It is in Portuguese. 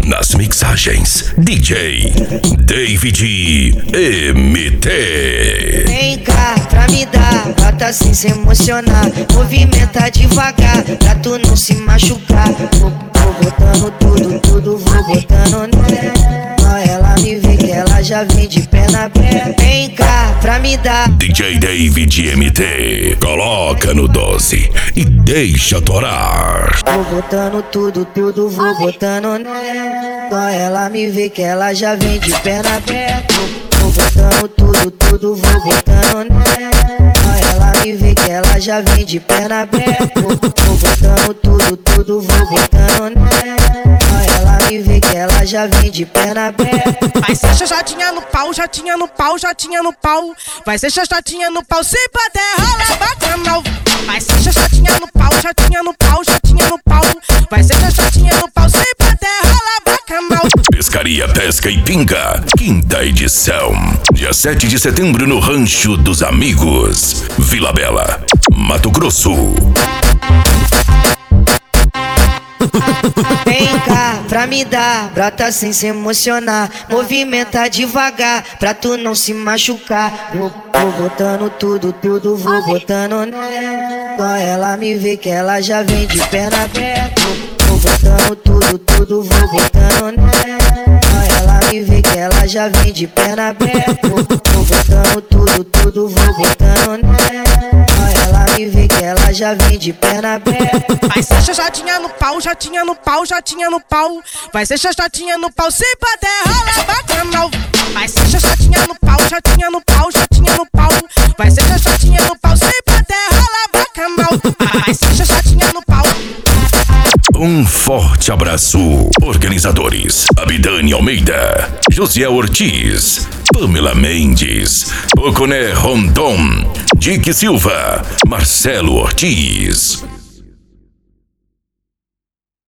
Nas mixagens, DJ David MT. Vem cá pra me dar, bota sem se emocionar. Movimenta devagar, pra tu não se machucar. Vou botando tudo, vou botando nela. Ela me vê que ela já vem de perna aberta. Vem cá pra me dar. DJ David MT, coloca no 12 e deixa torar. Vou botando tudo, vou botando nela. Ela me vê que ela já vem de perna aberta. Vou botando tudo, vou botando nela. Ela me vê que ela já vem de perna aberta. Vou botando tudo, vou botando nela. Ela me vê que ela já vem de perna aberta. Vai ser chatinha no pau, chatinha no pau, chatinha no pau. Vai ser chatinha no pau, se bater rola bacanal. Vai ser chatinha no pau, chatinha no pau, chatinha no pau. Vai ser chatinha no pau, se bater rola bacanal. Pescaria, Pesca e Pinga, quinta edição. Dia 7 de setembro no Rancho dos Amigos, Vila Bela, Mato Grosso. Vem cá pra me dar, brota sem se emocionar. Movimenta devagar, pra tu não se machucar. Vou botando tudo, vou botando nela. Ela me vê que ela já vem de perna aberta. Vou botando tudo, vou botando nela. Ela me vê que ela já vem de perna aberta. Vou botando tudo, vou botando nela. Ela me vê que ela já vem de perna aberta. Vai ser chatinha no pau, chatinha no pau, chatinha no pau. Vai ser chatinha no pau, se bater rola bacanal. Vai ser chatinha no pau, chatinha no pau, chatinha no pau. Vai ser chatinha no pau, se bater rola bacanal. Vai ser chatinha no pau. Um forte abraço. Organizadores: Abidane Almeida, José Ortiz, Pamela Mendes, Oconé Rondon, Dick Silva, Marcelo Ortiz.